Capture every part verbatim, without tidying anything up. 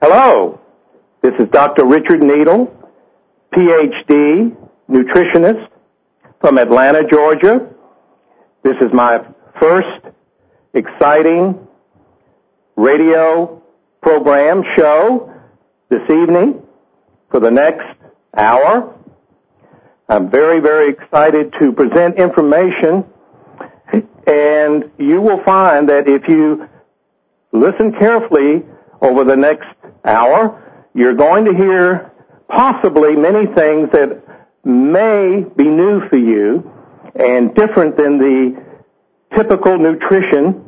Hello, this is Doctor Richard Needle, P H D, nutritionist from Atlanta, Georgia. This is my first exciting radio program show this evening for the next hour. I'm very, very excited to present information, and you will find that if you listen carefully over the next hour, you're going to hear possibly many things that may be new for you and different than the typical nutrition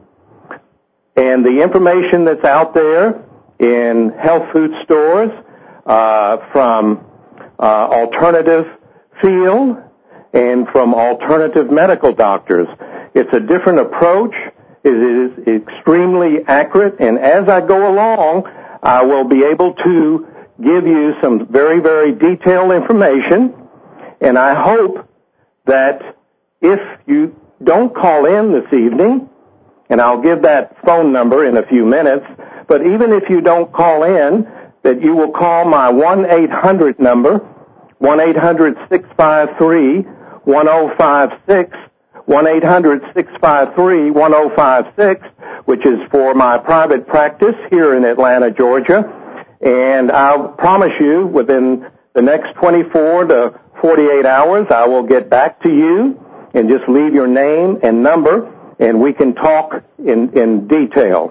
and the information that's out there in health food stores uh, from uh, alternative field and from alternative medical doctors. It's a different approach. It is extremely accurate, and as I go along, I will be able to give you some very, very detailed information, and I hope that if you don't call in this evening, and I'll give that phone number in a few minutes, but even if you don't call in, that you will call my one eight hundred number, one eight hundred six five three one oh five six, one eight hundred six five three one oh five six, which is for my private practice here in Atlanta, Georgia. And I'll promise you within the next twenty-four to forty-eight hours, I will get back to you and just leave your name and number, and we can talk in, in detail.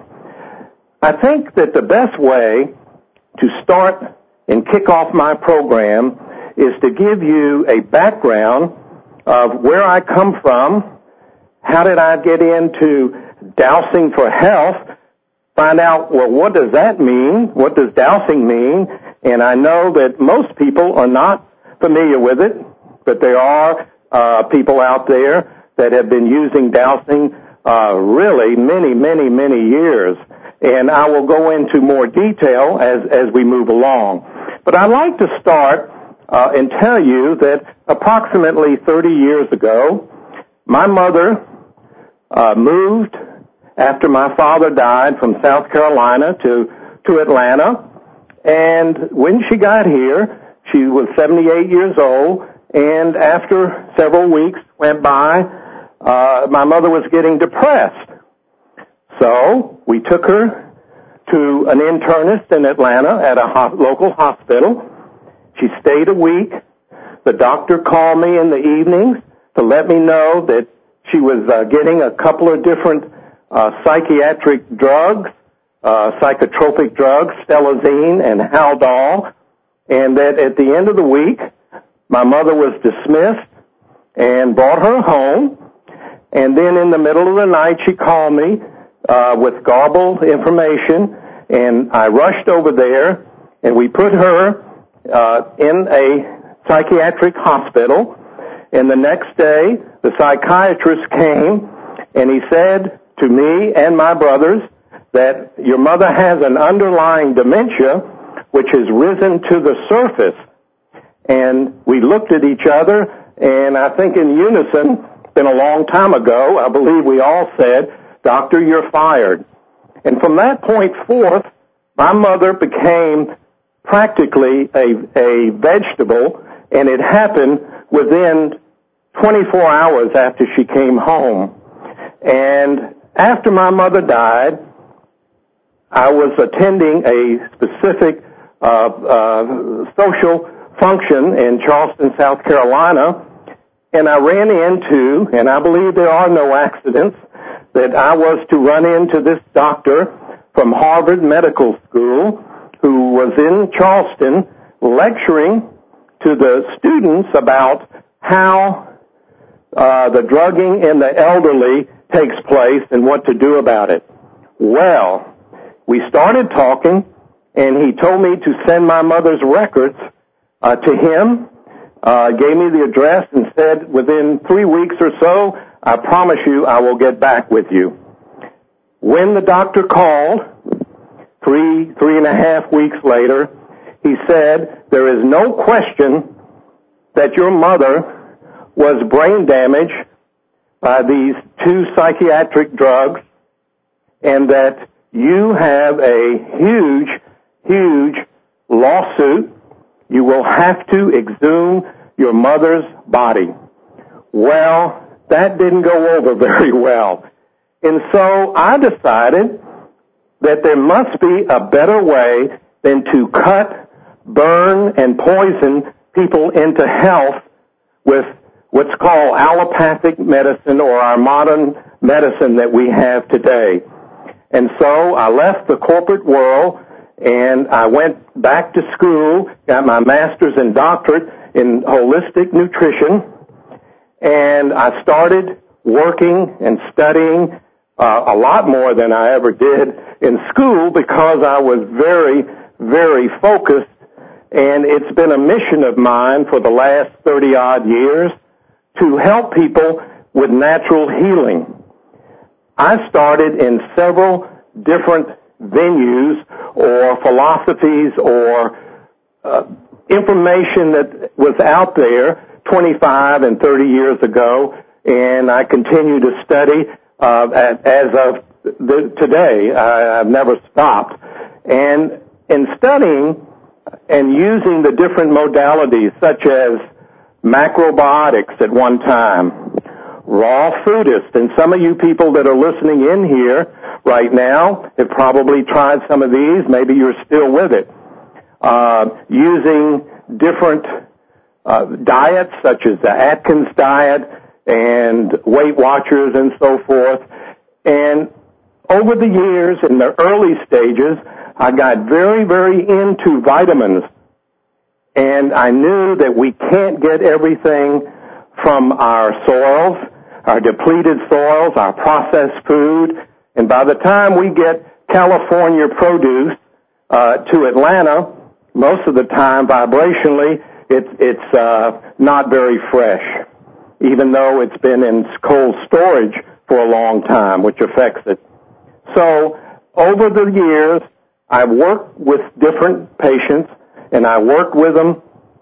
I think that the best way to start and kick off my program is to give you a background of where I come from, how did I get into dowsing for health, find out, well, what does that mean? What does dowsing mean? And I know that most people are not familiar with it, but there are uh, people out there that have been using dowsing uh, really many, many, many years. And I will go into more detail as, as we move along. But I'd like to start uh, and tell you that approximately thirty years ago, my mother uh, moved after my father died from South Carolina to, to Atlanta. And when she got here, she was seventy-eight years old. And after several weeks went by, uh, my mother was getting depressed. So we took her to an internist in Atlanta at a ho- local hospital. She stayed a week. The doctor called me in the evenings to let me know that she was uh, getting a couple of different uh, psychiatric drugs, uh, psychotropic drugs, Stelazine and Haldol, and that at the end of the week, my mother was dismissed and brought her home. And then in the middle of the night, she called me Uh, with garbled information, and I rushed over there, and we put her uh, in a psychiatric hospital. And the next day, the psychiatrist came, and he said to me and my brothers that your mother has an underlying dementia which has risen to the surface. And we looked at each other, and I think in unison, been a long time ago, I believe we all said, "Doctor, you're fired." And from that point forth, my mother became practically a, a vegetable, and it happened within twenty-four hours after she came home. And after my mother died, I was attending a specific uh, uh, social function in Charleston, South Carolina, and I ran into, and I believe there are no accidents, that I was to run into this doctor from Harvard Medical School who was in Charleston lecturing to the students about how uh, the drugging in the elderly takes place and what to do about it. Well, we started talking, and he told me to send my mother's records uh, to him, uh, gave me the address, and said within three weeks or so, I promise you I will get back with you. When the doctor called, three, three and a half weeks later, he said, there is no question that your mother was brain damaged by these two psychiatric drugs, and that you have a huge huge lawsuit. You will have to exhume your mother's body. Well, that didn't go over very well. And so I decided that there must be a better way than to cut, burn, and poison people into health with what's called allopathic medicine, or our modern medicine that we have today. And so I left the corporate world and I went back to school, got my master's and doctorate in holistic nutrition, and I started working and studying uh, a lot more than I ever did in school because I was very, very focused. And it's been a mission of mine for the last thirty-odd years to help people with natural healing. I started in several different venues or philosophies or uh, information that was out there twenty-five and thirty years ago, and I continue to study uh, as of the, today. I, I've never stopped. And in studying and using the different modalities such as macrobiotics at one time, raw foodist, and some of you people that are listening in here right now have probably tried some of these. Maybe you're still with it. Uh, using different uh, diets such as the Atkins diet and Weight Watchers and so forth. And over the years, in the early stages, I got very, very into vitamins. And I knew that we can't get everything from our soils, our depleted soils, our processed food. And by the time we get California produce uh, to Atlanta, most of the time, vibrationally, it's, it's uh, not very fresh, even though it's been in cold storage for a long time, which affects it. So over the years, I've worked with different patients, and I worked with them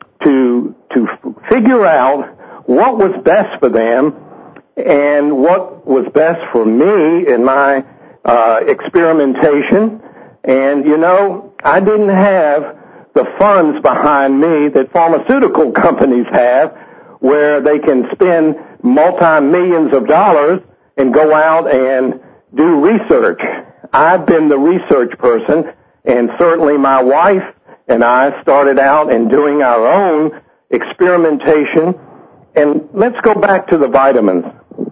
to to figure out what was best for them and what was best for me in my uh, experimentation. And, you know, I didn't have the funds behind me that pharmaceutical companies have, where they can spend multi-millions of dollars and go out and do research. I've been the research person, and certainly my wife and I started out in doing our own experimentation. And let's go back to the vitamins.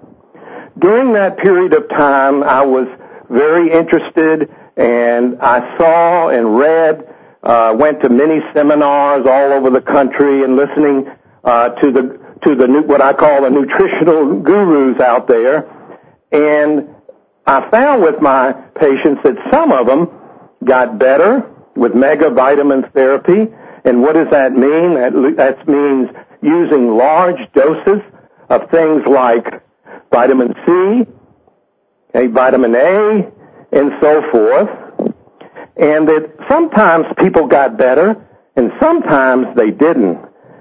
During that period of time, I was very interested, and I saw and read, uh, went to many seminars all over the country and listening uh, to the to the what I call the nutritional gurus out there. And I found with my patients that some of them got better with mega vitamins therapy. And what does that mean? That, that means using large doses of things like vitamin C, okay, vitamin A, and so forth. And that sometimes people got better and sometimes they didn't.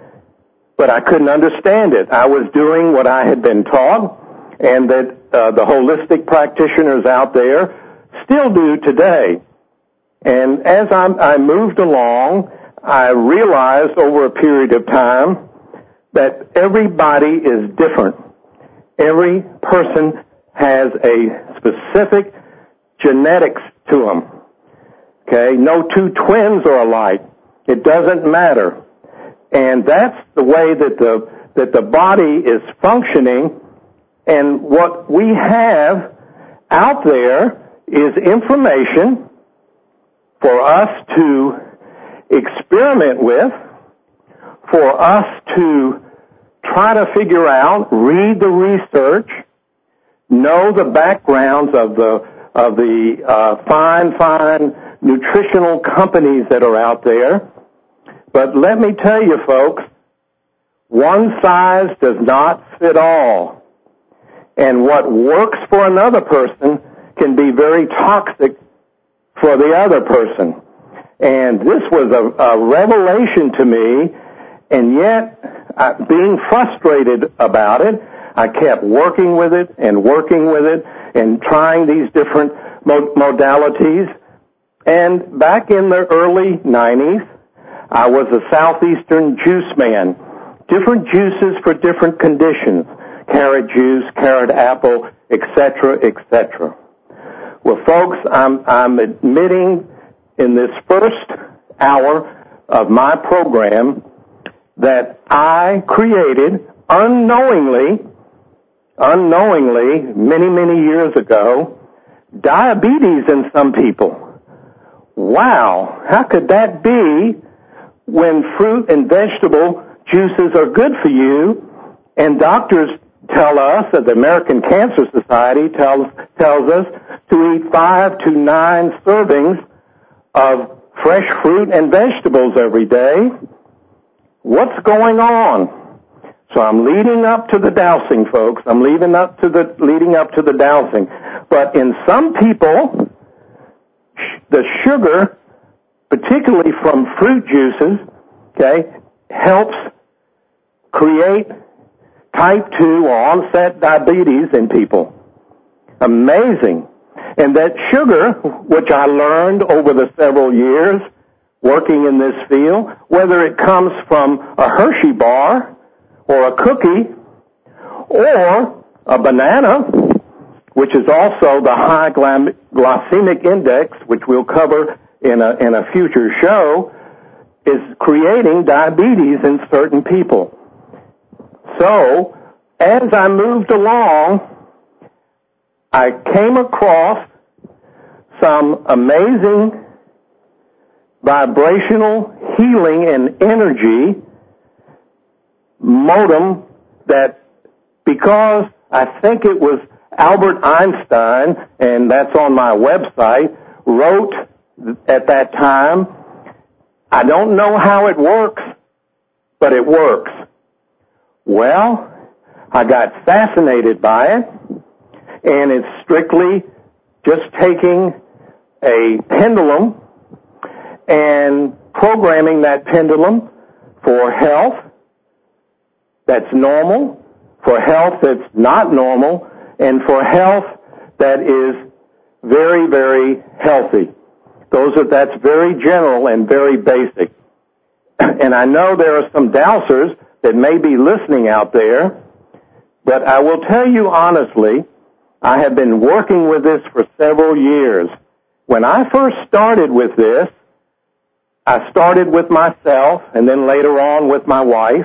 But I couldn't understand it. I was doing what I had been taught, and that uh, the holistic practitioners out there still do today. And as I'm, I moved along, I realized over a period of time that everybody is different. Every person has a specific genetics to them. Okay? No two twins are alike. It doesn't matter. And that's the way that the, that the body is functioning. And what we have out there is information for us to experiment with, for us to try to figure out, read the research, know the backgrounds of the of the uh, fine, fine nutritional companies that are out there. But let me tell you, folks, one size does not fit all. And what works for another person can be very toxic for the other person. And this was a, a revelation to me, and yet, I, being frustrated about it, I kept working with it and working with it and trying these different mo- modalities. And back in the early nineties, I was a southeastern juice man. Different juices for different conditions. Carrot juice, carrot apple, et cetera, et cetera. Well, folks, I'm, I'm admitting in this first hour of my program that I created unknowingly, unknowingly, many, many years ago, diabetes in some people. Wow, how could that be when fruit and vegetable juices are good for you, and doctors tell us, that the American Cancer Society tells, tells us to eat five to nine servings of fresh fruit and vegetables every day? What's going on? So I'm leading up to the dowsing, folks. I'm leading up to the, leading up to the dowsing. But in some people, the sugar, particularly from fruit juices, okay, helps create type two or onset diabetes in people. Amazing. And that sugar, which I learned over the several years working in this field, whether it comes from a Hershey bar or a cookie or a banana, which is also the high glycemic index, which we'll cover in a, in a future show, is creating diabetes in certain people. So, as I moved along, I came across some amazing vibrational healing and energy modem that, because I think it was Albert Einstein, and that's on my website, wrote at that time, I don't know how it works, but it works. Well, I got fascinated by it, and it's strictly just taking a pendulum and programming that pendulum for health that's normal, for health that's not normal, and for health that is very, very healthy. Those are, that's very general and very basic. And I know there are some dowsers that may be listening out there, but I will tell you honestly, I have been working with this for several years. When I first started with this, I started with myself and then later on with my wife,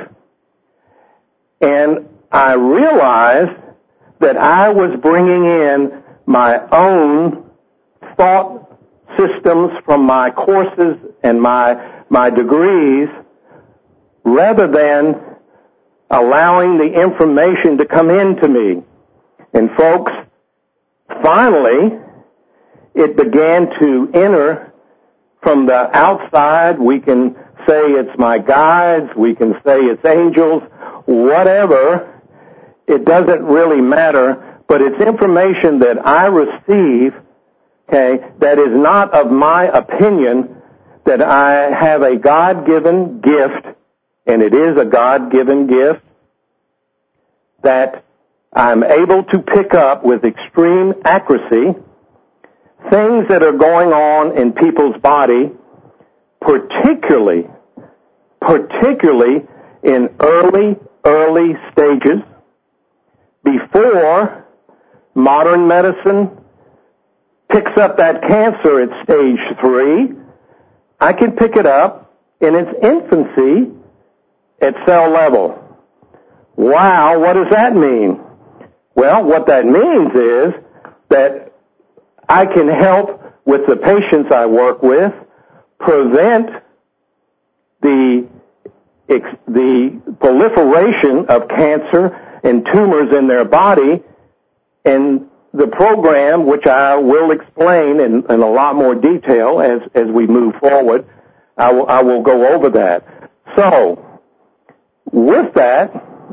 and I realized that I was bringing in my own thought systems from my courses and my, my degrees rather than allowing the information to come into me. And folks, finally, it began to enter from the outside. We can say it's my guides, we can say it's angels, whatever. It doesn't really matter, but it's information that I receive, okay, that is not of my opinion, that I have a God-given gift, and it is a God-given gift, that I'm able to pick up with extreme accuracy things that are going on in people's body, particularly, particularly in early, early stages, before modern medicine picks up that cancer at stage three. I can pick it up in its infancy at cell level. Wow, what does that mean? Well, what that means is that I can help with the patients I work with prevent the, the proliferation of cancer and tumors in their body, and the program, which I will explain in, in a lot more detail as, as we move forward, I will, I will go over that. So, with that,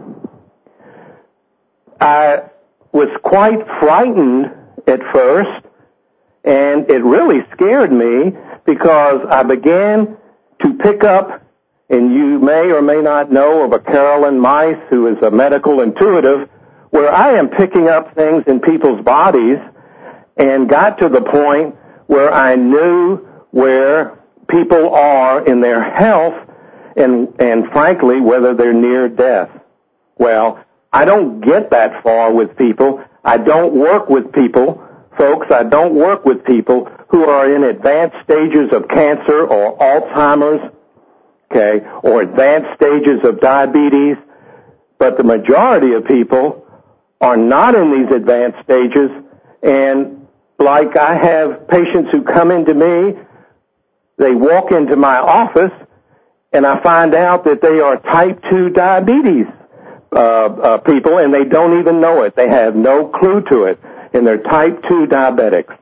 I was quite frightened at first, and it really scared me because I began to pick up, and you may or may not know of a Carolyn Mice, who is a medical intuitive, where I am picking up things in people's bodies and got to the point where I knew where people are in their health and, and frankly, whether they're near death. Well, I don't get that far with people. I don't work with people, folks, I don't work with people who are in advanced stages of cancer or Alzheimer's, okay, or advanced stages of diabetes, but the majority of people are not in these advanced stages, and like I have patients who come into me, they walk into my office, and I find out that they are type two diabetes uh, uh, people, and they don't even know it. They have no clue to it, and they're type two diabetics.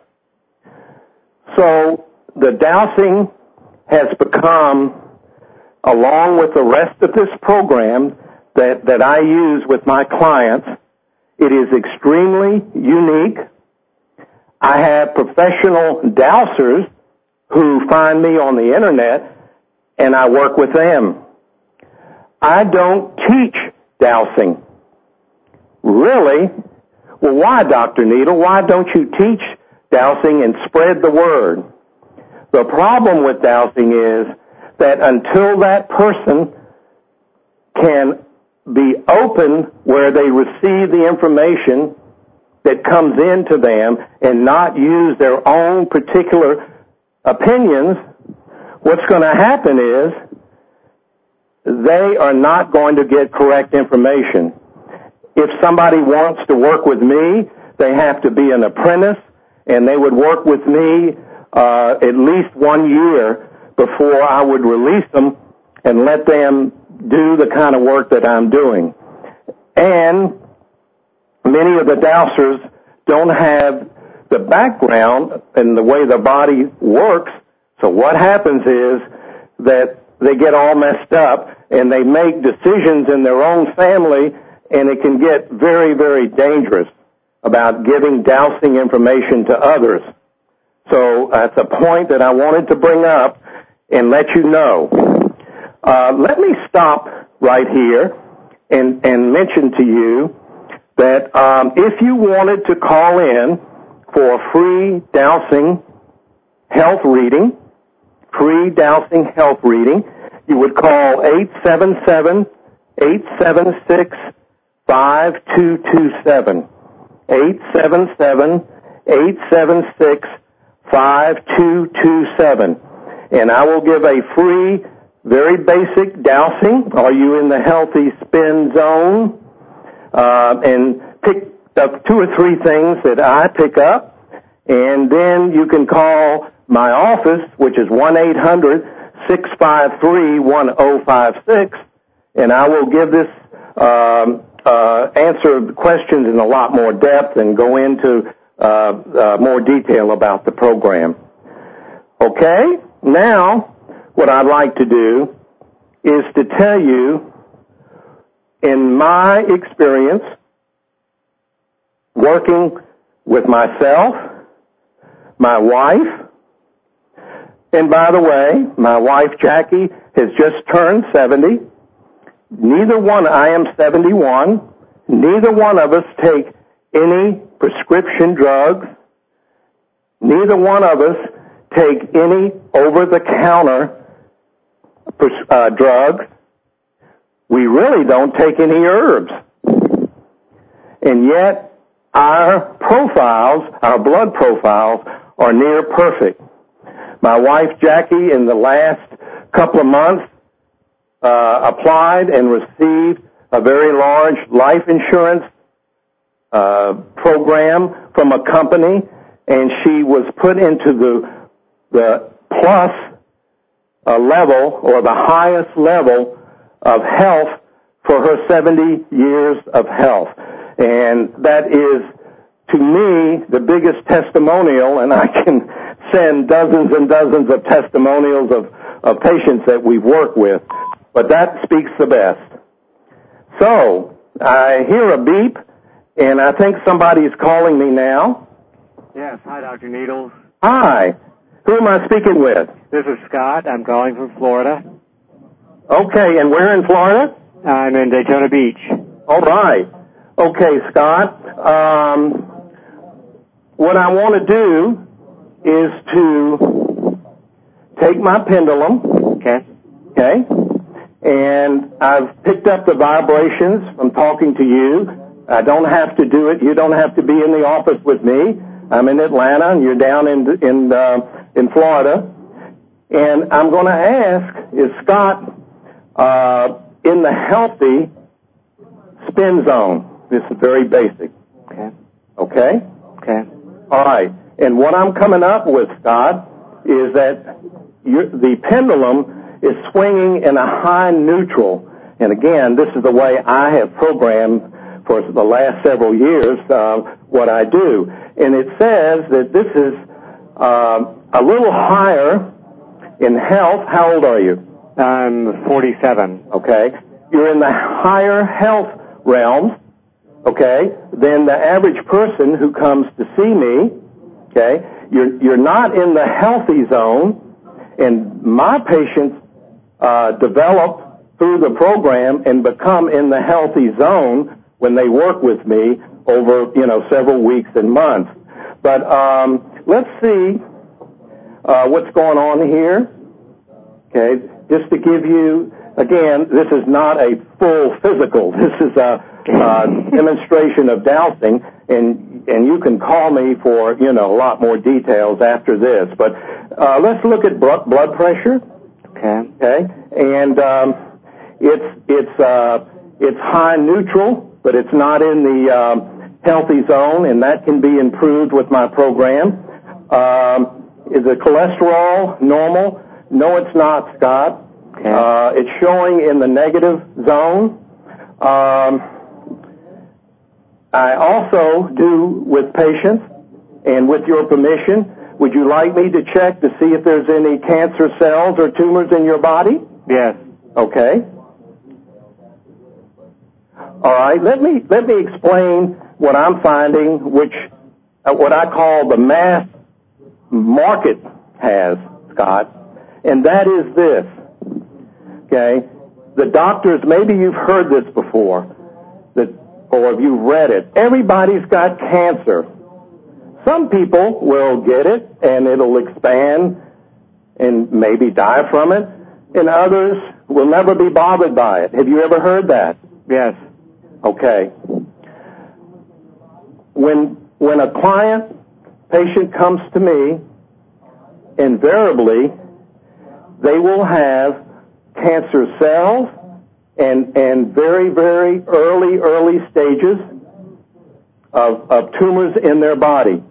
So the dowsing has become, along with the rest of this program that, that I use with my clients, it is extremely unique. I have professional dowsers who find me on the internet, and I work with them. I don't teach dowsing. Really? Well, why, Doctor Needle? Why don't you teach dowsing and spread the word? The problem with dowsing is that until that person can be open where they receive the information that comes into them and not use their own particular opinions, what's going to happen is they are not going to get correct information. If somebody wants to work with me, they have to be an apprentice, and they would work with me uh, at least one year before I would release them and let them do the kind of work that I'm doing. And many of the dowsers don't have the background and the way the body works, so what happens is that they get all messed up and they make decisions in their own family, and it can get very, very dangerous about giving dowsing information to others. So that's a point that I wanted to bring up and let you know. Uh, let me stop right here and, and mention to you that um, if you wanted to call in for a free dowsing health reading, free dowsing health reading, you would call eight seven seven, eight seven six, five two two seven. eight seven seven, eight seven six, five two two seven. And I will give a free, very basic dowsing. Are you in the healthy spin zone? Uh, and pick up two or three things that I pick up. And then you can call my office, which is one eight hundred, six five three, one oh five six, and I will give this, um, uh, answer the questions in a lot more depth and go into uh, uh, more detail about the program. Okay? Now, what I'd like to do is to tell you, in my experience, working with myself, my wife, and by the way, my wife Jackie has just turned seventy. Neither one, I am seventy-one. Neither one of us take any prescription drugs. Neither one of us take any over-the-counter uh, drugs. We really don't take any herbs. And yet, our profiles, our blood profiles, are near perfect. My wife Jackie, in the last couple of months, uh, applied and received a very large life insurance uh, program from a company, and she was put into the the plus uh, level, or the highest level of health for her seventy years of health. And that is, to me, the biggest testimonial, and I can send dozens and dozens of testimonials of, of patients that we've worked with, but that speaks the best. So, I hear a beep, and I think somebody is calling me now. Yes, hi, Doctor Needles. Hi. Who am I speaking with? This is Scott. I'm calling from Florida. Okay, and where in Florida? I'm in Daytona Beach. All right. Okay, Scott. Um, what I want to do is to take my pendulum. Okay. Okay. And I've picked up the vibrations from talking to you. I don't have to do it. You don't have to be in the office with me. I'm in Atlanta, and you're down in in uh, in Florida. And I'm going to ask, is Scott uh, in the healthy spin zone? This is very basic. Okay. Okay? Okay. All right. And what I'm coming up with, Scott, is that you're, the pendulum is swinging in a high neutral. And again, this is the way I have programmed for the last several years uh, what I do. And it says that this is uh, a little higher in health. How old are you? I'm forty-seven. Okay. You're in the higher health realms, okay, than the average person who comes to see me, okay? You're, you're not in the healthy zone, and my patients uh, develop through the program and become in the healthy zone when they work with me over, you know, several weeks and months. But um, let's see uh, what's going on here. Okay, just to give you, again, this is not a full physical. This is a uh, demonstration of dowsing, and and you can call me for, you know, a lot more details after this. But uh, let's look at blood blood pressure. Okay. Okay, and um, it's it's uh, it's high neutral, but it's not in the um, healthy zone, and that can be improved with my program. Um, is the cholesterol normal? No, it's not, Scott. Okay. Uh, it's showing in the negative zone. Um, I also do with patients, and with your permission, would you like me to check to see if there's any cancer cells or tumors in your body? Yes. Okay. All right. Let me let me explain what I'm finding, which uh, what I call the mass market has, Scott, and that is this. Okay, the doctors. Maybe you've heard this before, that or you've read it. Everybody's got cancer. Some people will get it and it'll expand and maybe die from it, and others will never be bothered by it. Have you ever heard that? Yes. Okay. When when a client, patient comes to me, invariably they will have cancer cells and and very, very early, early stages of, of tumors in their body.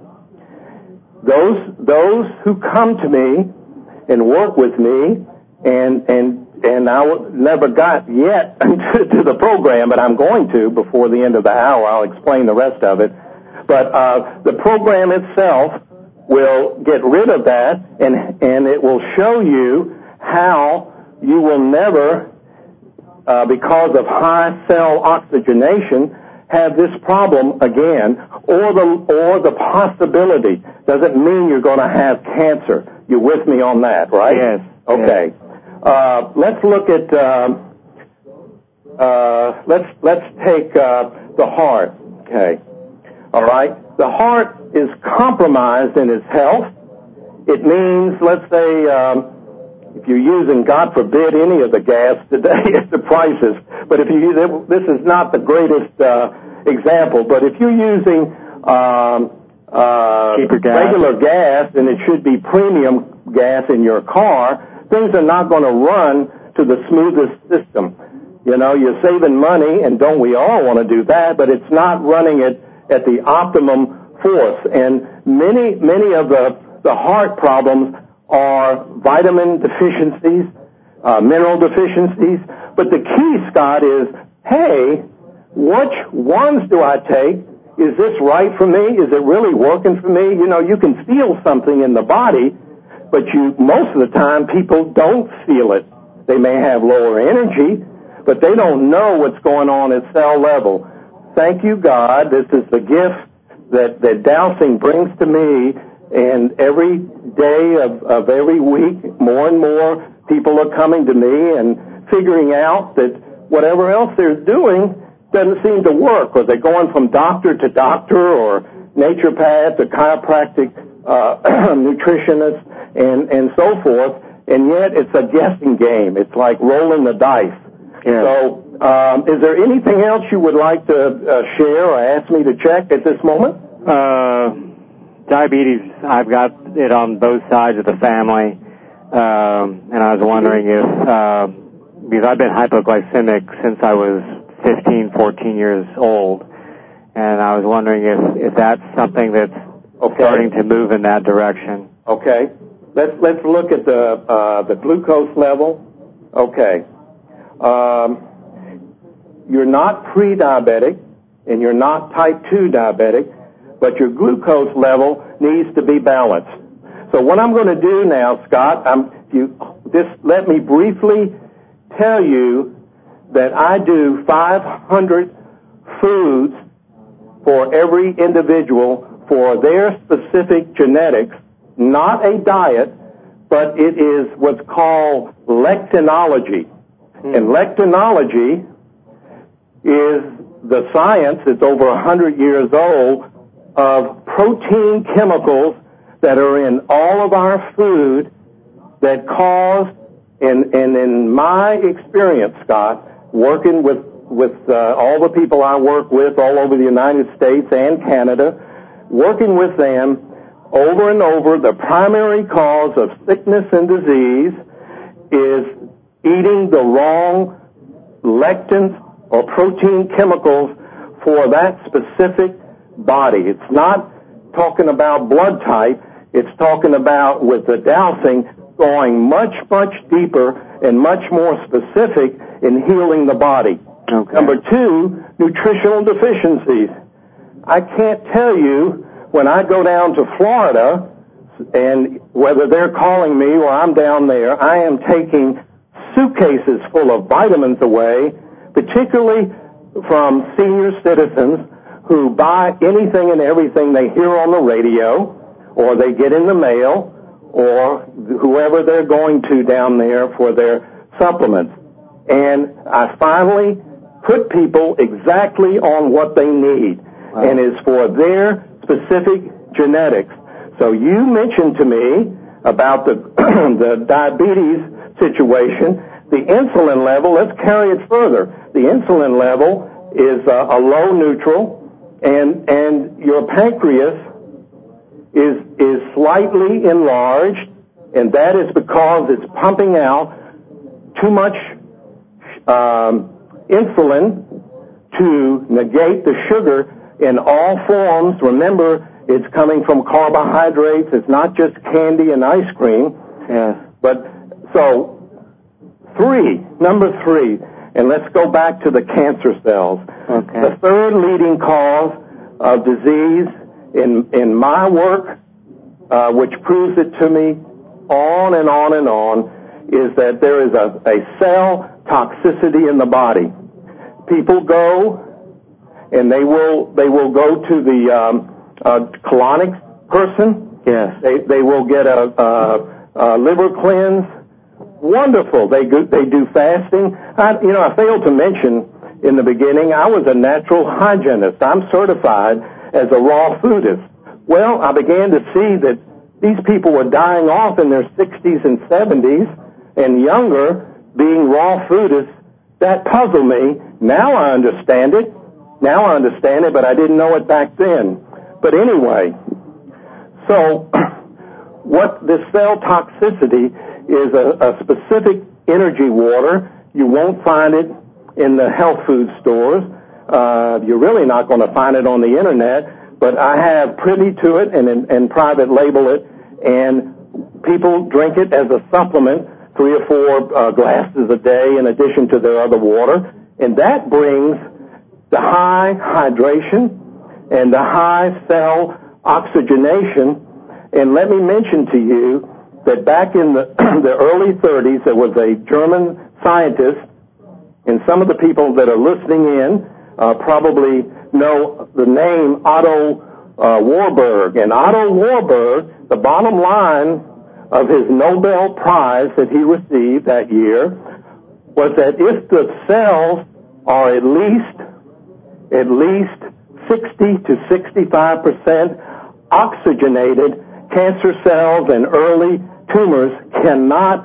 Those those who come to me and work with me, and and and I never got yet to, to the program, but I'm going to before the end of the hour. I'll explain the rest of it. But uh, the program itself will get rid of that, and and it will show you how you will never, uh, because of high cell oxygenation, have this problem again, or the or the possibility. Doesn't mean you're going to have cancer. You're with me on that, right? Yes. Okay. Yes. Uh, let's look at. Um, uh, let's let's take uh, the heart. Okay. All right. The heart is compromised in its health. It means, let's say, um, if you're using, God forbid, any of the gas today at the prices, but if you use it, this is not the greatest uh, example, but if you're using um, uh, gas. regular gas, and it should be premium gas in your car, things are not going to run to the smoothest system. You know, you're saving money, and don't we all want to do that, but it's not running it at the optimum force. And many, many of the, the heart problems are vitamin deficiencies, uh, mineral deficiencies. But the key, Scott, is, hey, which ones do I take? Is this right for me? Is it really working for me? You know, you can feel something in the body, but you, most of the time, people don't feel it. They may have lower energy, but they don't know what's going on at cell level. Thank you, God. This is the gift that, that dowsing brings to me, and every day of, of every week, more and more people are coming to me and figuring out that whatever else they're doing doesn't seem to work, or they're going from doctor to doctor or naturopath to chiropractic uh, nutritionist and, and so forth, and yet it's a guessing game. It's like rolling the dice. Yeah. So, um, is there anything else you would like to uh, share or ask me to check at this moment? Uh, diabetes, I've got it on both sides of the family, um, and I was wondering if, uh, because I've been hypoglycemic since I was fifteen, fourteen years old, and I was wondering if, if that's something that's okay. starting to move in that direction. Okay. Let's, let's look at the, uh, the glucose level. Okay. Um, you're not pre-diabetic, and you're not type two diabetic, but your glucose level needs to be balanced. So what I'm going to do now, Scott, I'm, you, just let me briefly tell you that I do five hundred foods for every individual for their specific genetics, not a diet, but it is what's called lectinology. Hmm. And lectinology is the science that's over one hundred years old of protein chemicals that are in all of our food that cause, and, and in my experience, Scott, working with, with uh, all the people I work with all over the United States and Canada, working with them over and over, the primary cause of sickness and disease is eating the wrong lectins or protein chemicals for that specific body. It's not talking about blood type. It's talking about, with the dowsing, going much, much deeper and much more specific in healing the body. Okay. Number two, nutritional deficiencies. I can't tell you, when I go down to Florida, and whether they're calling me or I'm down there, I am taking suitcases full of vitamins away, particularly from senior citizens who buy anything and everything they hear on the radio, or they get in the mail, or whoever they're going to down there for their supplements. And I finally put people exactly on what they need, wow. and is for their specific genetics. So you mentioned to me about the, the diabetes situation, the insulin level. Let's carry it further. The insulin level is a, a low neutral, and and your pancreas is is slightly enlarged, and that is because it's pumping out too much um, insulin to negate the sugar in all forms. Remember, it's coming from carbohydrates. It's not just candy and ice cream. Yeah. But so three, number three. And let's go back to the cancer cells. Okay. The third leading cause of disease in in my work, uh, which proves it to me on and on and on, is that there is a, a cell toxicity in the body. People go and they will they will go to the um, uh, colonic person. Yes. They they will get a, a, a liver cleanse. Wonderful. They go, they do fasting. I, you know, I failed to mention in the beginning, I was a natural hygienist. I'm certified as a raw foodist. Well, I began to see that these people were dying off in their sixties and seventies and younger, being raw foodists. That puzzled me. Now I understand it. Now I understand it, but I didn't know it back then. But anyway, so what this cell toxicity is a, a specific energy water. You won't find it in the health food stores. Uh, you're really not going to find it on the internet, but I have privy to it and, and, and private label it, and people drink it as a supplement, three or four uh, glasses a day in addition to their other water, and that brings the high hydration and the high cell oxygenation. And let me mention to you that back in the, the early thirties, there was a German scientist, and some of the people that are listening in uh, probably know the name Otto uh, Warburg. And Otto Warburg, the bottom line of his Nobel Prize that he received that year was that if the cells are at least at least sixty to sixty-five percent oxygenated, cancer cells and early tumors cannot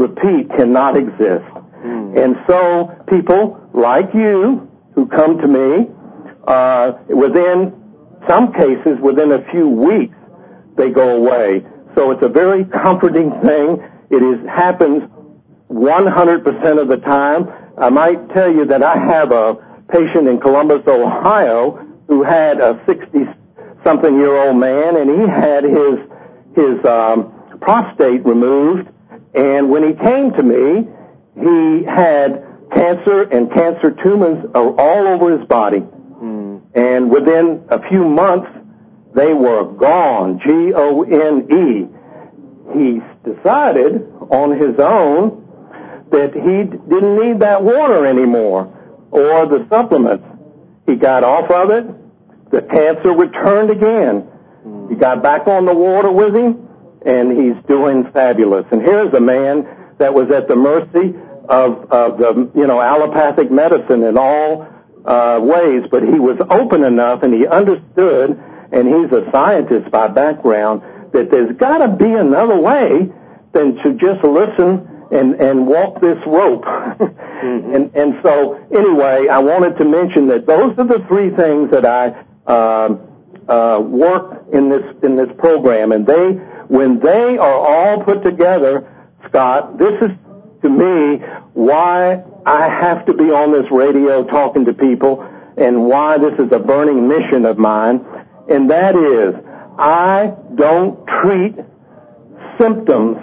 repeat cannot exist. Mm. And so people like you who come to me, uh, within some cases, within a few weeks, they go away. So it's a very comforting thing. It is happens one hundred percent of the time. I might tell you that I have a patient in Columbus, Ohio, who had a sixty-something-year-old man, and he had his his um, prostate removed. And when he came to me, he had cancer and cancer tumors all over his body. Mm. And within a few months, they were gone, G O N E. He decided on his own that he didn't need that water anymore or the supplements. He got off of it. The cancer returned again. Mm. He got back on the water with him, and he's doing fabulous. And here's a man that was at the mercy of, of the, you know, allopathic medicine in all uh, ways, but he was open enough and he understood, and he's a scientist by background, that there's got to be another way than to just listen and, and walk this rope. Mm-hmm. and, and so, anyway, I wanted to mention that those are the three things that I uh, uh, work in this in this program, and they, when they are all put together, Scott, this is, to me, why I have to be on this radio talking to people and why this is a burning mission of mine, and that is, I don't treat symptoms.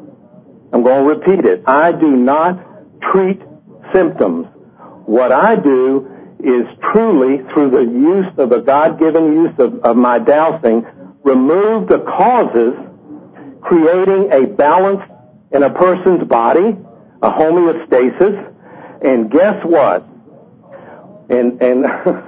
I'm going to repeat it. I do not treat symptoms. What I do is truly, through the use of a God-given use of, of my dowsing, remove the causes, creating a balance in a person's body, a homeostasis, and guess what? And, and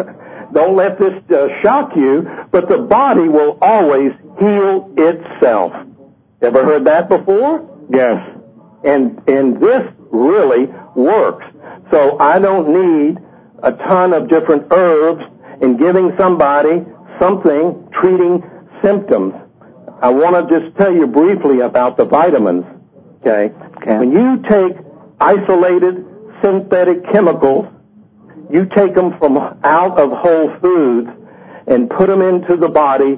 don't let this uh, shock you, but the body will always heal itself. Ever heard that before? Yes. And, and this really works. So I don't need a ton of different herbs in giving somebody something treating symptoms. I want to just tell you briefly about the vitamins. Okay? Okay. When you take isolated synthetic chemicals, you take them from out of whole foods and put them into the body,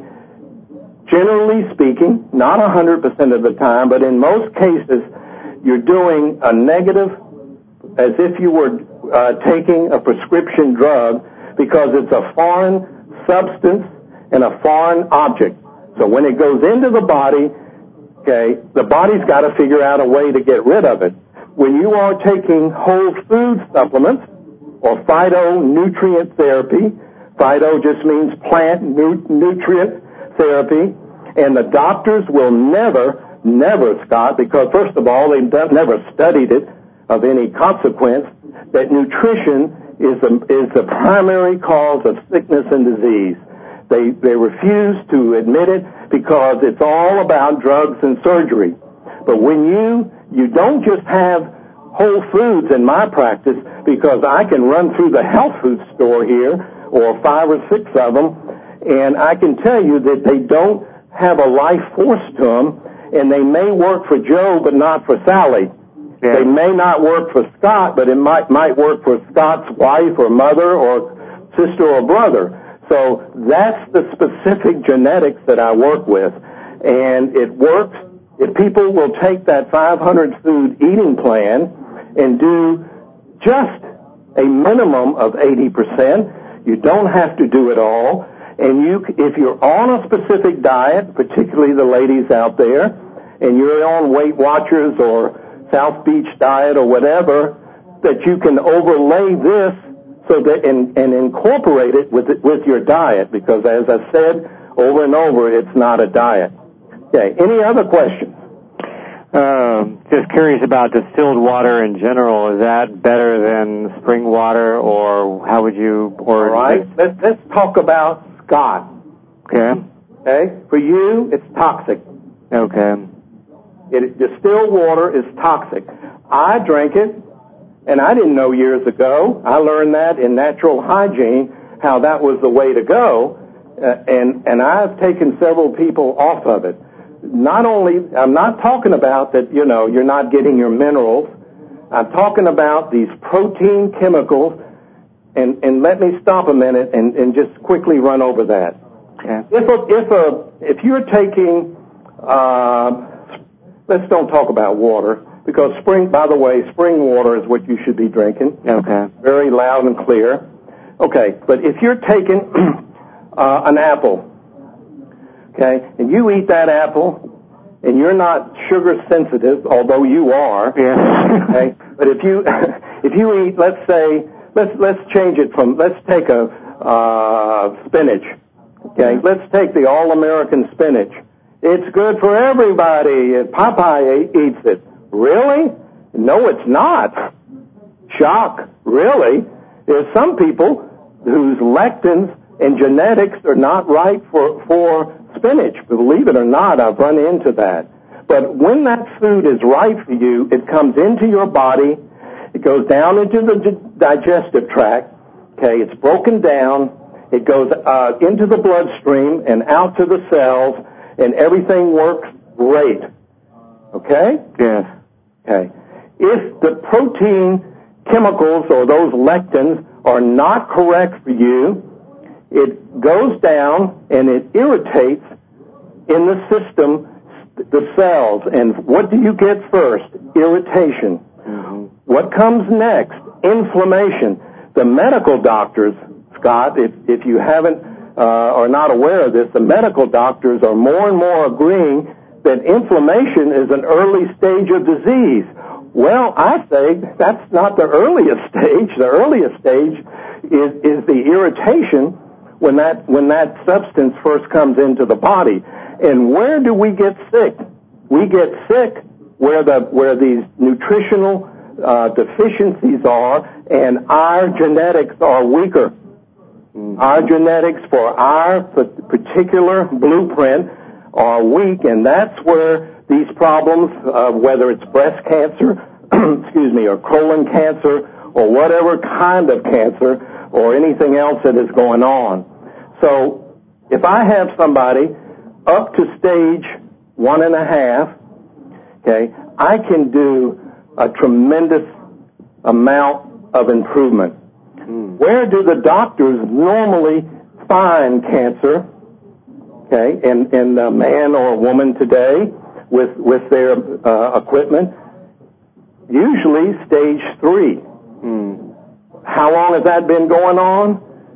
generally speaking, not one hundred percent of the time, but in most cases, you're doing a negative as if you were uh, taking a prescription drug, because it's a foreign substance and a foreign object. So when it goes into the body, okay, the body's got to figure out a way to get rid of it. When you are taking whole food supplements or phytonutrient therapy, phyto just means plant nu- nutrient therapy, and the doctors will never, never, Scott, because first of all, they've done, never studied it of any consequence, that nutrition is the, is the primary cause of sickness and disease. They, they refuse to admit it because it's all about drugs and surgery. But when you, you don't just have whole foods in my practice, because I can run through the health food store here, or five or six of them, and I can tell you that they don't have a life force to them, and they may work for Joe but not for Sally. Yeah. They may not work for Scott, but it might might work for Scott's wife or mother or sister or brother. So that's the specific genetics that I work with, and it works. If people will take that five hundred food eating plan and do just a minimum of eighty percent, you don't have to do it all. And you, if you're on a specific diet, particularly the ladies out there, and you're on Weight Watchers or South Beach diet or whatever, that you can overlay this so that and, and incorporate it with with your diet, because as I said over and over, it's not a diet. Okay. Any other questions? Uh, just curious about distilled water in general. Is that better than spring water, or how would you? Or all right. Let's let's talk about Scott. Okay. Okay. For you, it's toxic. Okay. It, distilled water is toxic. I drank it, and I didn't know years ago. I learned that in natural hygiene, how that was the way to go, uh, and, and I've taken several people off of it. not only, I'm not talking about that, you know, you're not getting your minerals. I'm talking about these protein chemicals, and, and let me stop a minute and, and just quickly run over that. Okay. If a, if a, if you're taking, uh, let's don't talk about water, because spring, by the way, spring water is what you should be drinking. Okay. Very loud and clear. Okay, but if you're taking uh, an apple, okay, and you eat that apple, and you're not sugar sensitive, although you are, yeah. okay, but if you if you eat, let's say, let's let's change it from, let's take a uh, spinach, okay, let's take the all-American spinach. It's good for everybody. Popeye eats it. Really? No, it's not. Shock. Really? There's some people whose lectins and genetics are not right for, for spinach. Believe it or not, I've run into that. But when that food is right for you, it comes into your body, it goes down into the digestive tract, okay, it's broken down, it goes uh, into the bloodstream and out to the cells, and everything works great. Okay? Yes. Okay. If the protein chemicals or those lectins are not correct for you, it goes down and it irritates in the system the cells. And what do you get first? Irritation. Mm-hmm. What comes next? Inflammation. The medical doctors, Scott, if, if you haven't uh, are not aware of this, the medical doctors are more and more agreeing that inflammation is an early stage of disease. Well, I say that's not the earliest stage. The earliest stage is, is the irritation when that when that substance first comes into the body. And where do we get sick? We get sick where the where these nutritional uh, deficiencies are, and our genetics are weaker. Mm-hmm. Our genetics for our particular blueprint are weak, and that's where these problems, uh, whether it's breast cancer, excuse me, or colon cancer, or whatever kind of cancer, or anything else that is going on. So, if I have somebody up to stage one and a half, okay, I can do a tremendous amount of improvement. Mm. Where do the doctors normally find cancer? Okay, in, in a man or a woman today with, with their uh, equipment? Usually stage three. Mm. How long has that been going on?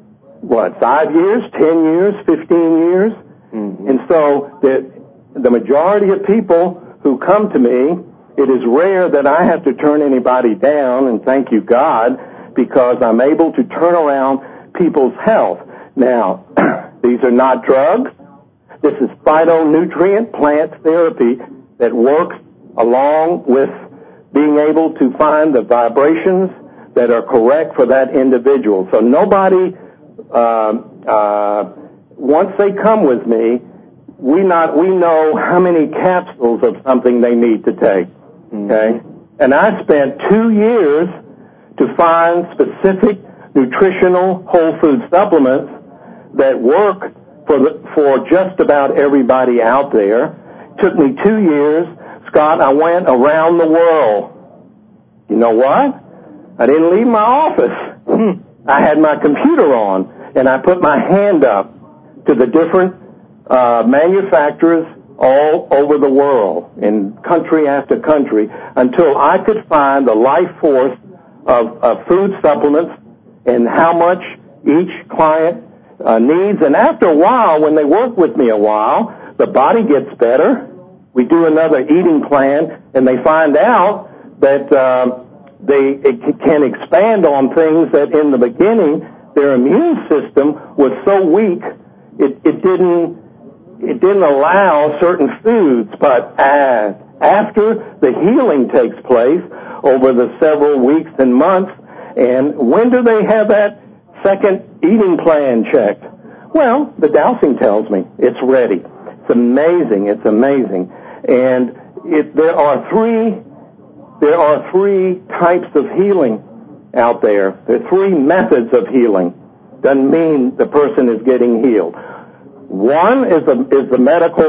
What, five years, ten years, fifteen years? Mm-hmm. And so the, the majority of people who come to me, it is rare that I have to turn anybody down, and thank you, God, because I'm able to turn around people's health. Now, these are not drugs. This is phytonutrient plant therapy that works along with being able to find the vibrations that are correct for that individual. So nobody, uh, uh, once they come with me, we not we know how many capsules of something they need to take. Okay, and I spent two years to find specific nutritional whole food supplements that work for the, for just about everybody out there. Took me two years, Scott. I went around the world. You know what? I didn't leave my office. I had my computer on, and I put my hand up to the different uh, manufacturers all over the world, in country after country, until I could find the life force of, of food supplements and how much each client uh, needs. And after a while, when they work with me a while, the body gets better. We do another eating plan, and they find out that uh, they it can expand on things that in the beginning their immune system was so weak it, it didn't it didn't allow certain foods. But uh, after the healing takes place over the several weeks and months, and when do they have that second eating plan checked? Well, the dowsing tells me it's ready. It's amazing. It's amazing. And it, there are three there are three types of healing out there. There are three methods of healing. Doesn't mean the person is getting healed. One is the, is the medical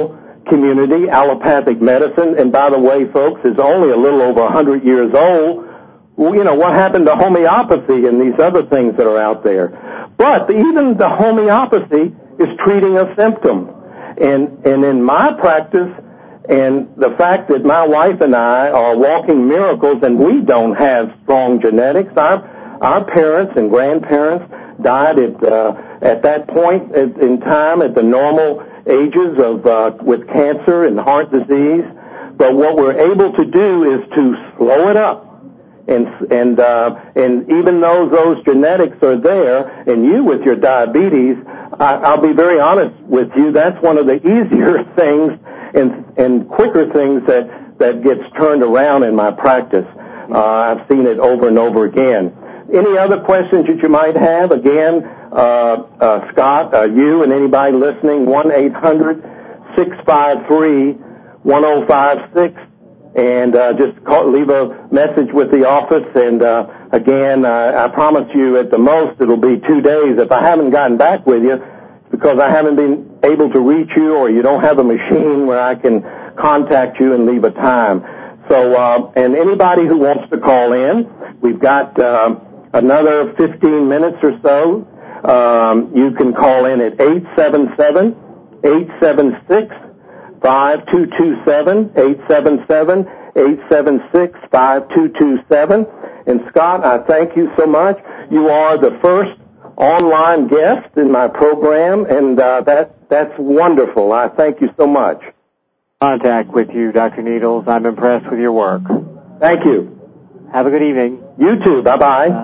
community, allopathic medicine, and by the way, folks, is only a little over one hundred years old. Well, you know, what happened to homeopathy and these other things that are out there? But even the homeopathy is treating a symptom. And, and in my practice, and the fact that my wife and I are walking miracles and we don't have strong genetics, our, our parents and grandparents died at, uh, at that point in time at the normal ages of, uh, with cancer and heart disease. But what we're able to do is to slow it up. And and uh, and even though those genetics are there, and you with your diabetes, I, I'll be very honest with you, that's one of the easier things and and quicker things that, that gets turned around in my practice. Uh, I've seen it over and over again. Any other questions that you might have? Again, uh, uh, Scott, uh, you and anybody listening, one eight hundred six five three one oh five six. And uh, just call, leave a message with the office. And uh, again, uh, I promise you at the most it'll be two days. If I haven't gotten back with you, it's because I haven't been able to reach you or you don't have a machine where I can contact you and leave a time. So, uh, and anybody who wants to call in, we've got uh, another fifteen minutes or so. Um, you can call in at eight seven seven, eight seven six, five two two seven, eight seven seven, eight seven six, five two two seven. And Scott, I thank you so much. You are the first online guest in my program, and uh, that that's wonderful. I thank you so much. Contact with you, Doctor Needles. I'm impressed with your work. Thank you. Have a good evening. You too. Bye-bye. Uh,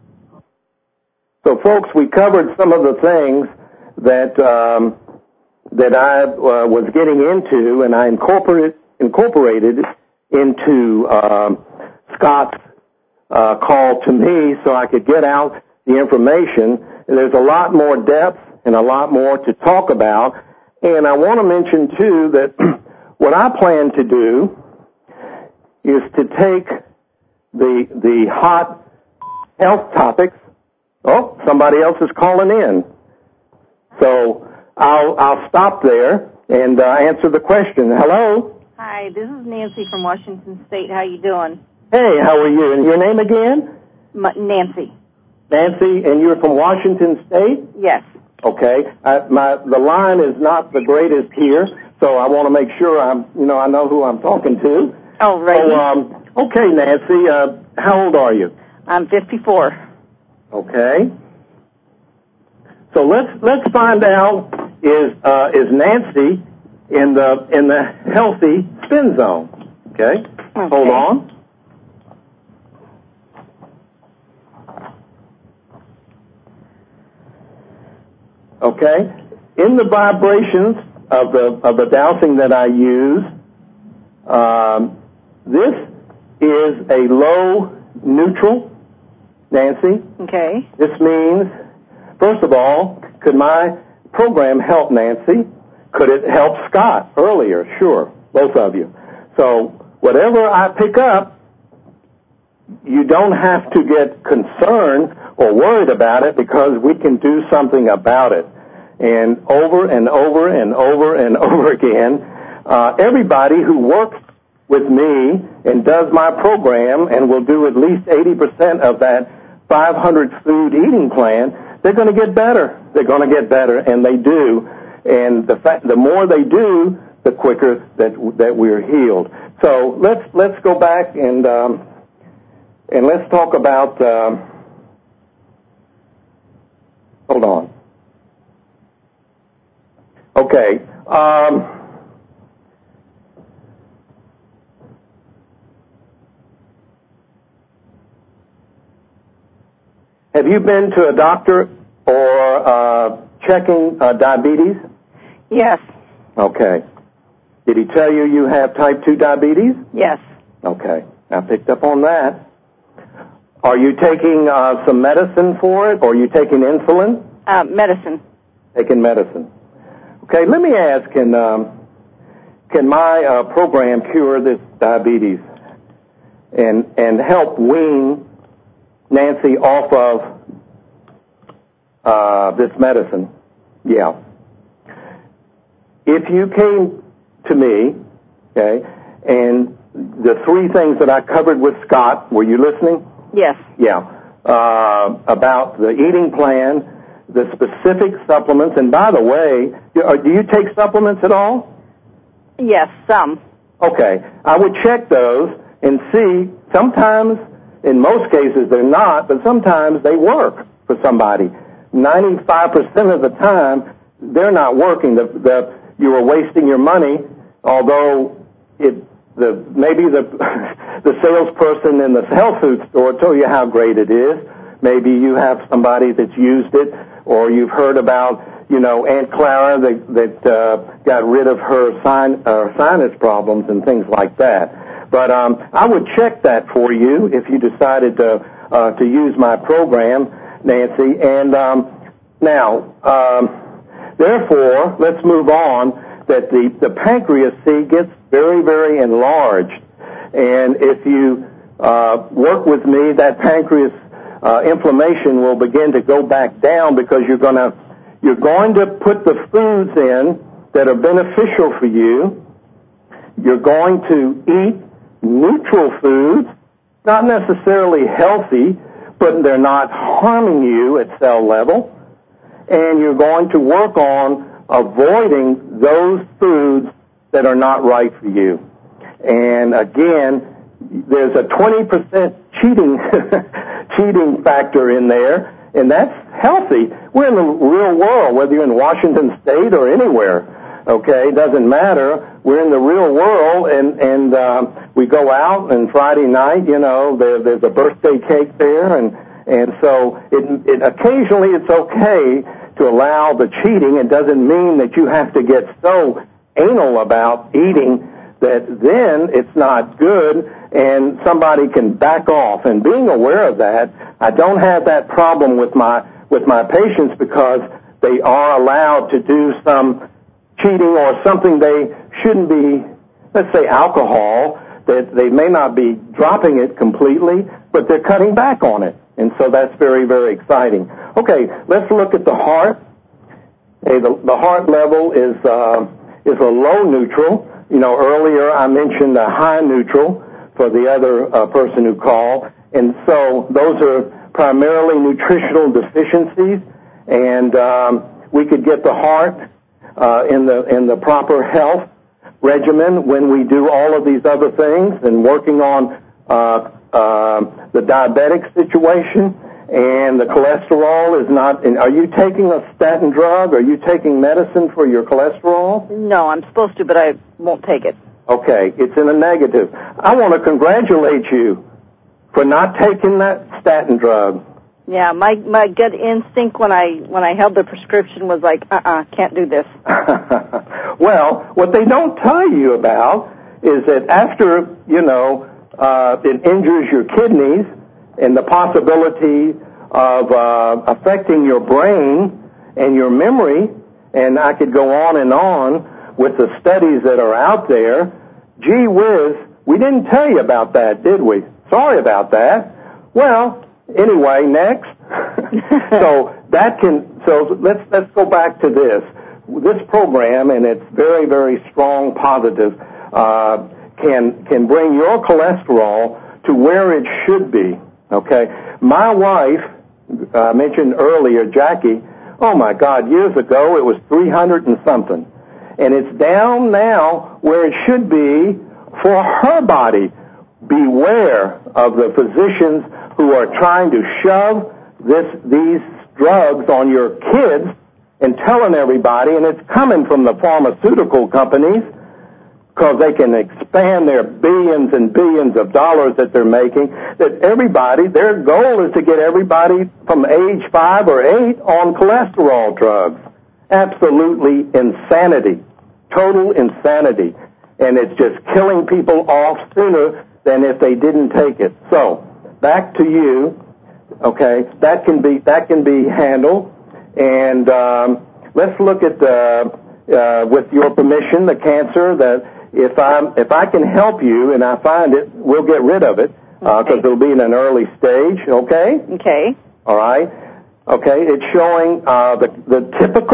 so, folks, we covered some of the things that... Um, that I uh, was getting into, and I incorporated, incorporated into uh, Scott's uh, call to me so I could get out the information. And there's a lot more depth and a lot more to talk about. And I want to mention, too, that what I plan to do is to take the the hot health topics. Oh, somebody else is calling in. So... I'll I'll stop there and uh, answer the question. Hello? Hi, this is Nancy from Washington State. How you doing? Hey, how are you? And your name again? M- Nancy. Nancy, and you're from Washington State? Yes. Okay. I, my the line is not the greatest here, so I want to make sure I'm you know I know who I'm talking to. Oh, right. So, um, okay, Nancy. Uh, how old are you? I'm fifty-four. Okay. So let's let's find out. Is uh, is Nancy in the in the healthy spin zone? Okay, okay. Hold on. Okay, in the vibrations of the of the dowsing that I use, um, this is a low neutral, Nancy. Okay. This means, first of all, could my program help Nancy? Could it help Scott earlier? Sure, both of you. So whatever I pick up, you don't have to get concerned or worried about it because we can do something about it. And over and over and over and over again, uh, everybody who works with me and does my program and will do at least eighty percent of that five hundred food eating plan, they're going to get better. They're going to get better, and they do. And the fact, the more they do, the quicker that that we're healed. So let's let's go back and um, and let's talk about. Um, hold on. Okay. Um, have you been to a doctor or uh, checking uh, diabetes? Yes. Okay. Did he tell you you have type two diabetes? Yes. Okay. I picked up on that. Are you taking uh, some medicine for it, or are you taking insulin? Uh, medicine. Taking medicine. Okay, let me ask, can, um, can my uh, program cure this diabetes and, and help wean Nancy off of uh, this medicine? Yeah. If you came to me, okay, and the three things that I covered with Scott, were you listening? Yes. Yeah. Uh, about the eating plan, the specific supplements, and by the way, do you take supplements at all? Yes, some. Okay. I would check those and see. Sometimes, in most cases, they're not, but sometimes they work for somebody. ninety-five percent of the time, they're not working. The, the, you are wasting your money, although it, the, maybe the, the salesperson in the health food store told you how great it is. Maybe you have somebody that's used it, or you've heard about, you know, Aunt Clara that, that uh, got rid of her sin, uh, sinus problems and things like that. But um, I would check that for you if you decided to uh, to use my program, Nancy. And um, now, um, therefore, let's move on. That the the pancreas, see, gets very, very enlarged, and if you uh, work with me, that pancreas uh, inflammation will begin to go back down because you're going to you're going to put the foods in that are beneficial for you. You're going to eat neutral foods, not necessarily healthy, but they're not harming you at cell level, and you're going to work on avoiding those foods that are not right for you. And again, there's a twenty percent cheating cheating factor in there, and that's healthy. We're in the real world, whether you're in Washington State or anywhere. Okay, it doesn't matter. We're in the real world, and and uh, we go out, and Friday night, you know, there, there's a birthday cake there, and and so it, it occasionally it's okay to allow the cheating. It doesn't mean that you have to get so anal about eating that then it's not good and somebody can back off. And being aware of that, I don't have that problem with my with my patients because they are allowed to do some cheating or something they shouldn't be, let's say alcohol, that they may not be dropping it completely, but they're cutting back on it. And so that's very, very exciting. Okay, let's look at the heart. Okay, the, the heart level is uh, is a low neutral. You know, earlier I mentioned a high neutral for the other uh, person who called. And so those are primarily nutritional deficiencies. And um, we could get the heart uh, in the in the proper health regimen when we do all of these other things and working on uh, uh, the diabetic situation. And the cholesterol is not, are you taking a statin drug? Are you taking medicine for your cholesterol? No, I'm supposed to, but I won't take it. Okay, it's in a negative. I want to congratulate you for not taking that statin drug. Yeah, my my gut instinct when I when I held the prescription was like, uh-uh, can't do this. Well, what they don't tell you about is that after, you know, uh, it injures your kidneys, and the possibility of uh, affecting your brain and your memory, and I could go on and on with the studies that are out there. Gee whiz, we didn't tell you about that, did we? Sorry about that. Well, anyway, next. so that can. So let's let's go back to this. This program, and it's very, very strong, positive, uh, can can bring your cholesterol to where it should be. Okay, my wife, I uh, mentioned earlier, Jackie, oh my God, years ago it was three hundred and something. And it's down now where it should be for her body. Beware of the physicians who are trying to shove this these drugs on your kids and telling everybody, and it's coming from the pharmaceutical companies, because they can expand their billions and billions of dollars that they're making, that everybody, their goal is to get everybody from age five or eight on cholesterol drugs. Absolutely insanity. Total insanity. And it's just killing people off sooner than if they didn't take it. So, back to you. Okay, that can be, that can be handled. And um, let's look at, the, uh, with your permission, the cancer that If I if I can help you and I find it, we'll get rid of it because uh, okay. it'll be in an early stage. Okay. Okay. All right. Okay. It's showing uh, the the typical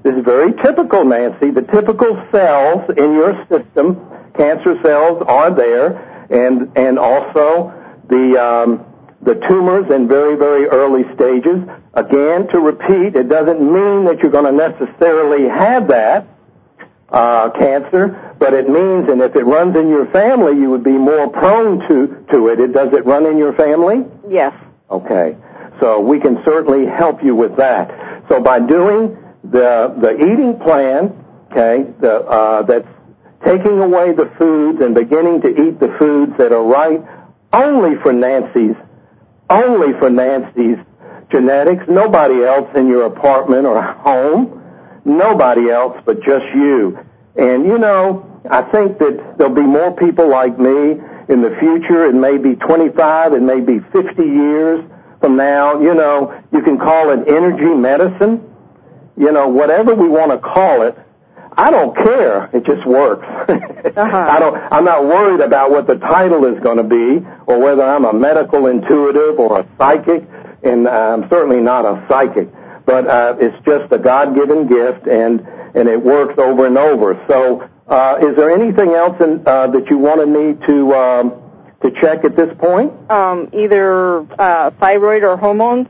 this is very typical, Nancy. The typical cells in your system, cancer cells, are there, and and also the um, the tumors in very, very early stages. Again, to repeat, it doesn't mean that you're going to necessarily have that uh, cancer, but it means, and if it runs in your family, you would be more prone to, to it. it. Does it run in your family? Yes. Okay. So we can certainly help you with that. So by doing the the eating plan, okay, the, uh, that's taking away the foods and beginning to eat the foods that are right only for Nancy's, only for Nancy's genetics, nobody else in your apartment or home, nobody else but just you. And, you know, I think that there'll be more people like me in the future. It may be twenty-five, it may be fifty years from now. You know, you can call it energy medicine, you know, whatever we want to call it. I don't care. It just works. uh-huh. I don't, I'm not worried about what the title is going to be or whether I'm a medical intuitive or a psychic, and I'm certainly not a psychic. But uh, it's just a God-given gift, and, and it works over and over. So uh, is there anything else in, uh, that you wanted me to, um, to check at this point? Um, either uh, thyroid or hormones.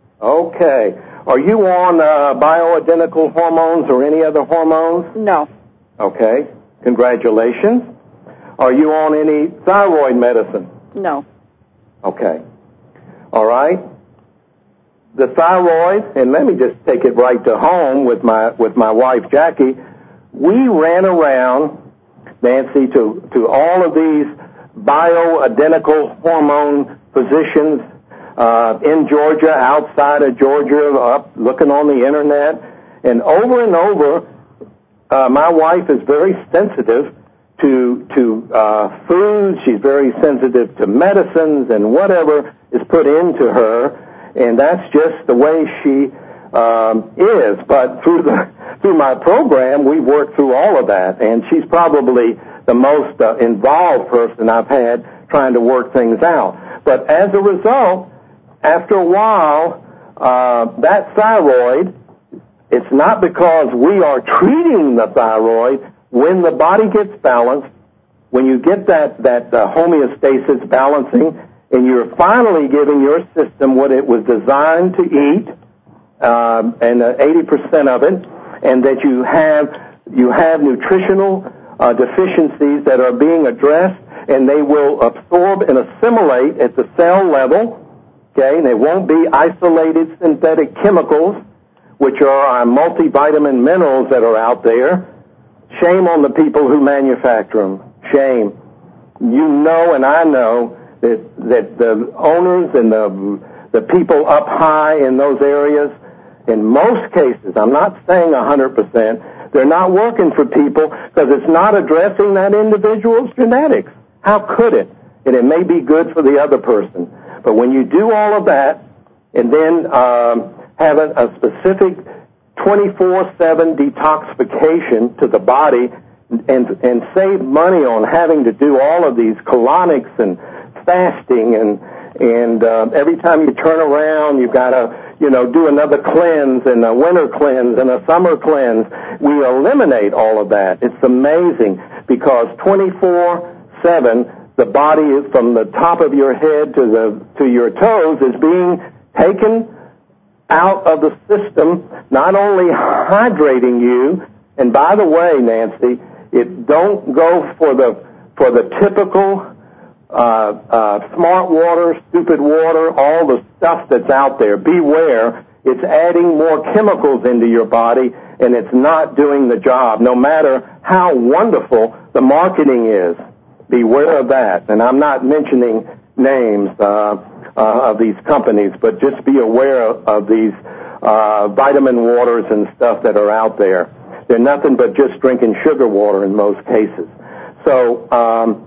Okay. Are you on uh, bioidentical hormones or any other hormones? No. Okay. Congratulations. Are you on any thyroid medicine? No. Okay. All right. The thyroid, and let me just take it right to home with my with my wife Jackie. We ran around, Nancy, to to all of these bioidentical hormone physicians uh, in Georgia, outside of Georgia, up looking on the internet, and over and over, uh, my wife is very sensitive to to uh, foods. She's very sensitive to medicines and whatever is put into her. And that's just the way she um, is. But through the through my program, we've worked through all of that, and she's probably the most uh, involved person I've had trying to work things out. But as a result, after a while, uh, that thyroid, it's not because we are treating the thyroid. When the body gets balanced, when you get that that uh, homeostasis balancing, and you're finally giving your system what it was designed to eat, um, and uh, eighty percent of it, and that you have you have nutritional uh, deficiencies that are being addressed, and they will absorb and assimilate at the cell level, okay, and they won't be isolated synthetic chemicals, which are our multivitamin minerals that are out there. Shame on the people who manufacture them. Shame. You know and I know that that the owners and the the people up high in those areas, in most cases, I'm not saying one hundred percent, they're not working for people because it's not addressing that individual's genetics. How could it? And it may be good for the other person. But when you do all of that and then um, have a, a specific twenty-four seven detoxification to the body and, and save money on having to do all of these colonics and fasting, and and uh, every time you turn around, you've got to, you know, do another cleanse and a winter cleanse and a summer cleanse. We eliminate all of that. It's amazing because twenty-four seven, the body is from the top of your head to the to your toes is being taken out of the system, not only hydrating you. And by the way, Nancy, it don't go for the for the typical Uh, uh, smart water, stupid water, all the stuff that's out there. Beware. It's adding more chemicals into your body, and it's not doing the job, no matter how wonderful the marketing is. Beware of that. And I'm not mentioning names uh, uh, of these companies, but just be aware of, of these uh, vitamin waters and stuff that are out there. They're nothing but just drinking sugar water in most cases. So, um,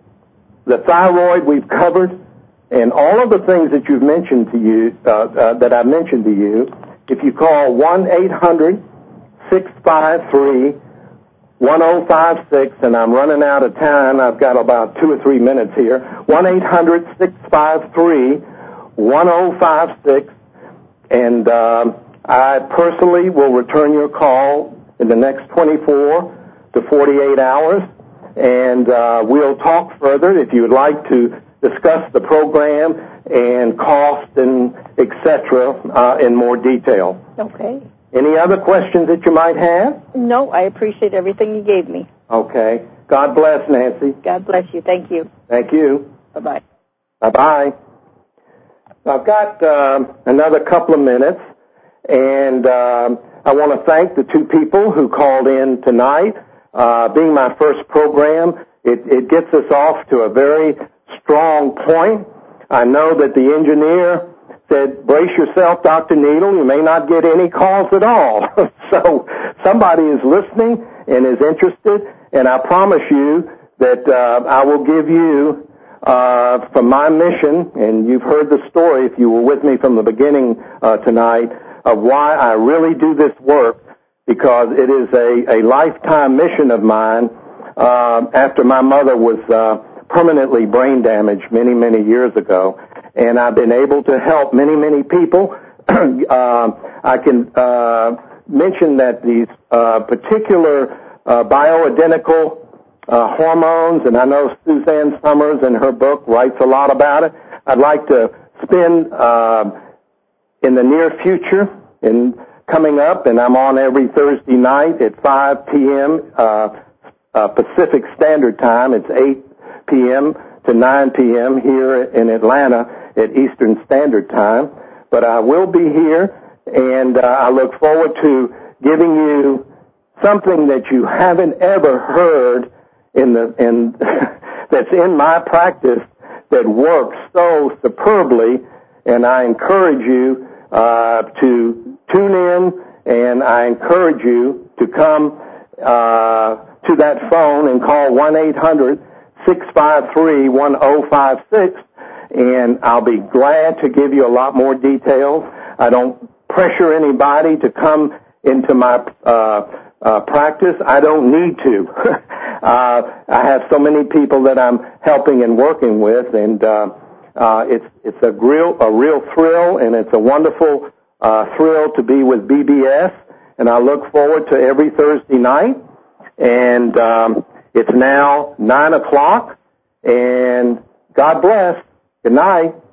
the thyroid we've covered, and all of the things that you've mentioned to you, uh, uh, that I've mentioned to you, if you call one eight hundred six five three one oh five six, and I'm running out of time, I've got about two or three minutes here, one eight hundred six five three one oh five six, and uh, I personally will return your call in the next twenty-four to forty-eight hours, and uh, we'll talk further if you would like to discuss the program and cost and et cetera uh, in more detail. Okay. Any other questions that you might have? No, I appreciate everything you gave me. Okay. God bless, Nancy. God bless you. Thank you. Thank you. Bye-bye. Bye-bye. I've got uh, another couple of minutes, and uh, I want to thank the two people who called in tonight. Uh, being my first program, it, it gets us off to a very strong point. I know that the engineer said, brace yourself, Doctor Needle, you may not get any calls at all. So somebody is listening and is interested, and I promise you that uh, I will give you, uh, from my mission, and you've heard the story if you were with me from the beginning uh, tonight, of why I really do this work, because it is a, a lifetime mission of mine uh, after my mother was uh, permanently brain damaged many, many years ago. And I've been able to help many, many people. uh, I can uh, mention that these uh, particular uh, bioidentical uh, hormones, and I know Suzanne Summers in her book writes a lot about it. I'd like to spend uh, in the near future, in coming up, and I'm on every Thursday night at five p.m. Uh, uh, Pacific Standard Time. It's eight p.m. to nine p.m. here in Atlanta at Eastern Standard Time. But I will be here, and uh, I look forward to giving you something that you haven't ever heard in the in that's in my practice that works so superbly. And I encourage you uh, to tune in, and I encourage you to come uh, to that phone and call one eight hundred six five three one zero five six, and I'll be glad to give you a lot more details. I don't pressure anybody to come into my uh, uh, practice. I don't need to. uh, I have so many people that I'm helping and working with, and uh, uh, it's it's a real a real thrill, and it's a wonderful uh, thrill to be with B B S. And I look forward to every Thursday night. And um, it's now nine o'clock, and God bless. Good night.